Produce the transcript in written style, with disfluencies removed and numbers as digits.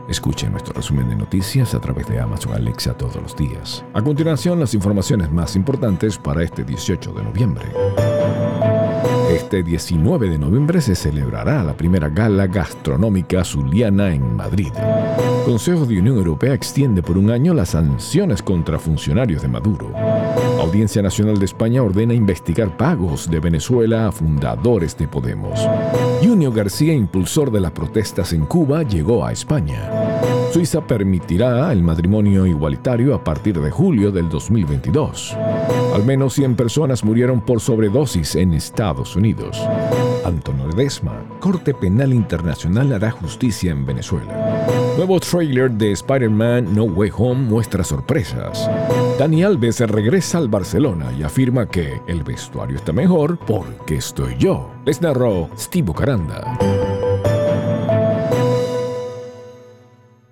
Escuche nuestro resumen de noticias a través de Amazon Alexa todos los días. A continuación, las informaciones más importantes para este 18 de noviembre. Este 19 de noviembre se celebrará la primera gala gastronómica zuliana en Madrid. El Consejo de Unión Europea extiende por un año las sanciones contra funcionarios de Maduro. Audiencia Nacional de España ordena investigar pagos de Venezuela a fundadores de Podemos. Junior García, impulsor de las protestas en Cuba, llegó a España. Suiza permitirá el matrimonio igualitario a partir de julio del 2022. Al menos 100 personas murieron por sobredosis en Estados Unidos. Antonio Ledesma, Corte Penal Internacional hará justicia en Venezuela. Nuevo tráiler de Spider-Man No Way Home muestra sorpresas. Dani Alves regresa al Barcelona y afirma que el vestuario está mejor porque estoy yo. Les narró Steve Caranda.